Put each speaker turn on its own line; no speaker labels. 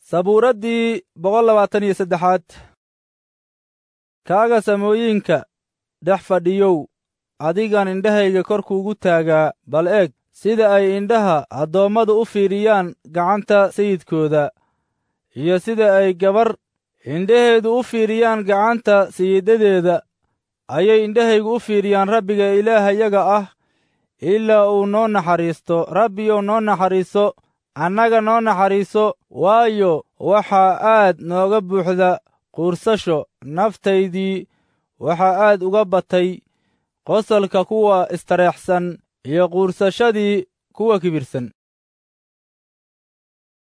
sabuuraddii 123aad. kaaga samooyinka dhex fadhiyow, adigan indhahayga kor kuugu taagaa, bal eeg sida ay indhaha addoommadu u fiiriyaan gacanta sayidkooda, iyo sida ay gabar indhaheedu u fiiriyaan gacanta sayiddadeeda, ayay indhahaygu u fiiriyaan Rabbiga Ilaahayaga ah, ilaa uu noo naxariisto. Rabbiyow noo naxariiso, annaga noo naxariiso, waayo waxaa aad nooga buuxda quursasho. Naftaydii waxaa aad uga batay qosolka kuwa istareexsan iyo quursashadii kuwa kibirsan.